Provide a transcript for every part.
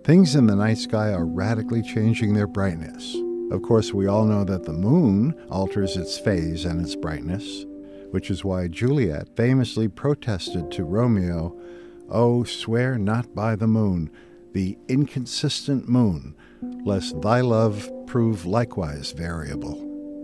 Things in the night sky are radically changing their brightness. Of course, we all know that the moon alters its phase and its brightness, which is why Juliet famously protested to Romeo, "Oh, swear not by the moon, the inconsistent moon, lest thy love prove likewise variable."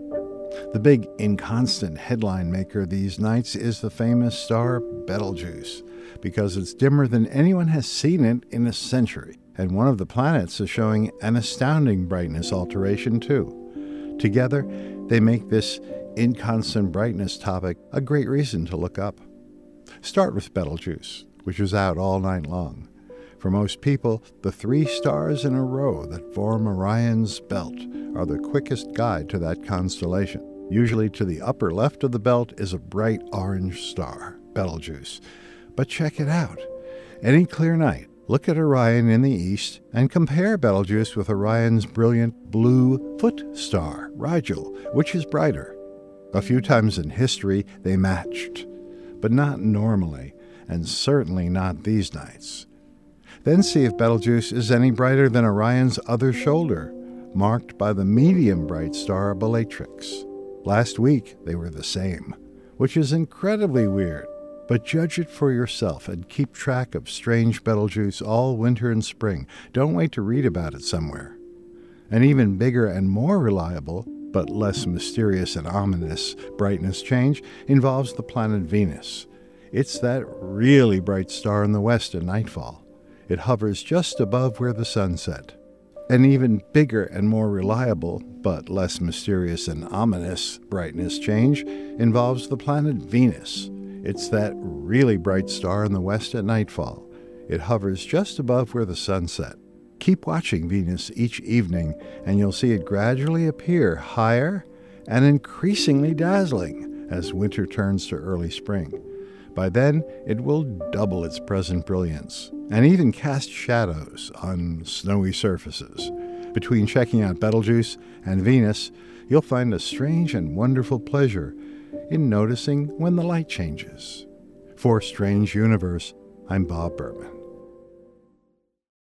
The big inconstant headline maker these nights is the famous star Betelgeuse, because it's dimmer than anyone has seen it in a century, and one of the planets is showing an astounding brightness alteration too. Together, they make this inconstant brightness topic a great reason to look up. Start with Betelgeuse, which is out all night long. For most people, the 3 stars in a row that form Orion's belt are the quickest guide to that constellation. Usually to the upper left of the belt is a bright orange star, Betelgeuse. But check it out. Any clear night, look at Orion in the east and compare Betelgeuse with Orion's brilliant blue foot star, Rigel, which is brighter. A few times in history they matched, but not normally, and certainly not these nights. Then see if Betelgeuse is any brighter than Orion's other shoulder, marked by the medium bright star Bellatrix. Last week they were the same, which is incredibly weird. But judge it for yourself and keep track of strange Betelgeuse all winter and spring. Don't wait to read about it somewhere. An even bigger and more reliable, but less mysterious and ominous brightness change involves the planet Venus. It's that really bright star in the west at nightfall. It hovers just above where the sun set. An even bigger and more reliable, but less mysterious and ominous brightness change involves the planet Venus. It's that really bright star in the west at nightfall. It hovers just above where the sun set. Keep watching Venus each evening, and you'll see it gradually appear higher and increasingly dazzling as winter turns to early spring. By then, it will double its present brilliance and even cast shadows on snowy surfaces. Between checking out Betelgeuse and Venus, you'll find a strange and wonderful pleasure in noticing when the light changes. For Strange Universe, I'm Bob Berman.